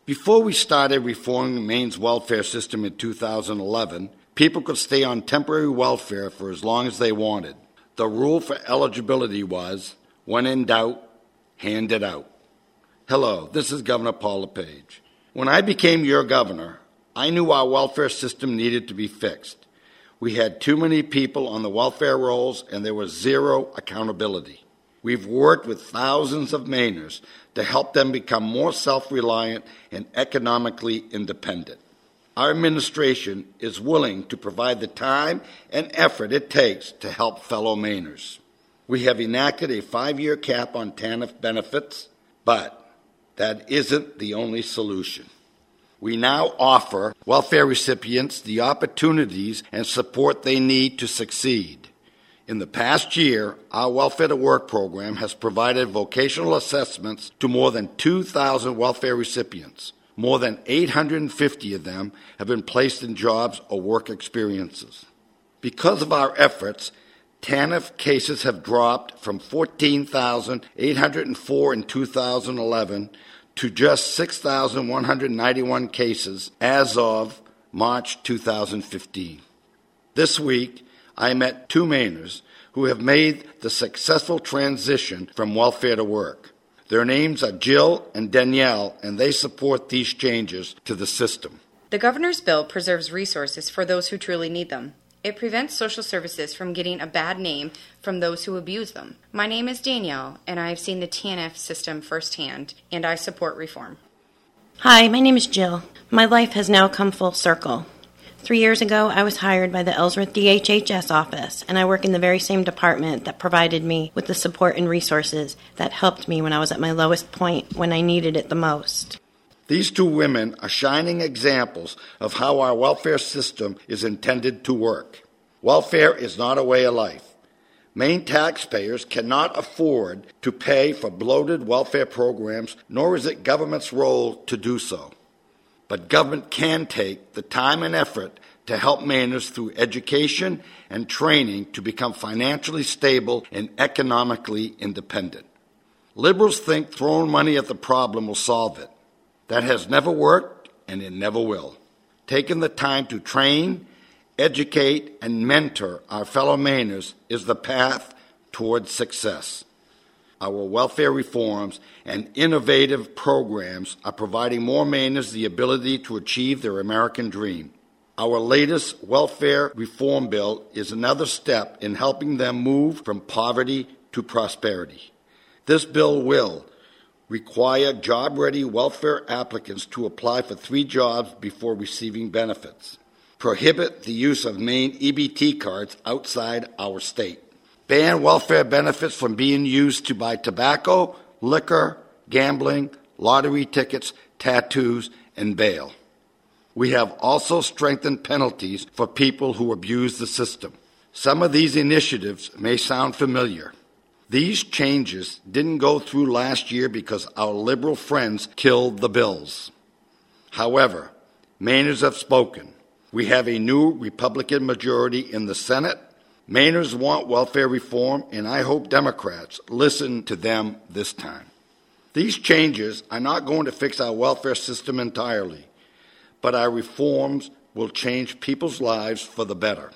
Before we started reforming Maine's welfare system in 2011, people could stay on temporary welfare for as long as they wanted. The rule for eligibility was, when in doubt, hand it out. Hello, this is Governor Paul LePage. When I became your governor, I knew our welfare system needed to be fixed. We had too many people on the welfare rolls and there was zero accountability. We've worked with thousands of Mainers to help them become more self-reliant and economically independent. Our administration is willing to provide the time and effort it takes to help fellow Mainers. We have enacted a 5-year cap on TANF benefits, but that isn't the only solution. We now offer welfare recipients the opportunities and support they need to succeed. In the past year, our Welfare to Work program has provided vocational assessments to more than 2,000 welfare recipients. More than 850 of them have been placed in jobs or work experiences. Because of our efforts, TANF cases have dropped from 14,804 in 2011 to just 6,191 cases as of March 2015. This week, I met 2 Mainers who have made the successful transition from welfare to work. Their names are Jill and Danielle, and they support these changes to the system. The governor's bill preserves resources for those who truly need them. It prevents social services from getting a bad name from those who abuse them. My name is Danielle, and I have seen the TANF system firsthand, and I support reform. Hi, my name is Jill. My life has now come full circle. 3 years ago, I was hired by the Ellsworth DHHS office, and I work in the very same department that provided me with the support and resources that helped me when I was at my lowest point when I needed it the most. These 2 women are shining examples of how our welfare system is intended to work. Welfare is not a way of life. Maine taxpayers cannot afford to pay for bloated welfare programs, nor is it government's role to do so. But government can take the time and effort to help Mainers through education and training to become financially stable and economically independent. Liberals think throwing money at the problem will solve it. That has never worked, and it never will. Taking the time to train, educate, and mentor our fellow Mainers is the path towards success. Our welfare reforms and innovative programs are providing more Mainers the ability to achieve their American dream. Our latest welfare reform bill is another step in helping them move from poverty to prosperity. This bill will require job-ready welfare applicants to apply for 3 jobs before receiving benefits, prohibit the use of Maine EBT cards outside our state, ban welfare benefits from being used to buy tobacco, liquor, gambling, lottery tickets, tattoos, and bail. We have also strengthened penalties for people who abuse the system. Some of these initiatives may sound familiar. These changes didn't go through last year because our liberal friends killed the bills. However, Mainers have spoken. We have a new Republican majority in the Senate. Mainers want welfare reform, and I hope Democrats listen to them this time. These changes are not going to fix our welfare system entirely, but our reforms will change people's lives for the better.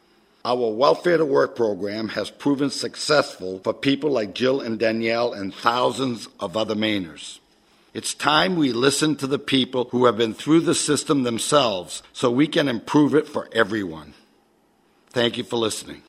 Our Welfare to Work program has proven successful for people like Jill and Danielle and thousands of other Mainers. It's time we listen to the people who have been through the system themselves so we can improve it for everyone. Thank you for listening.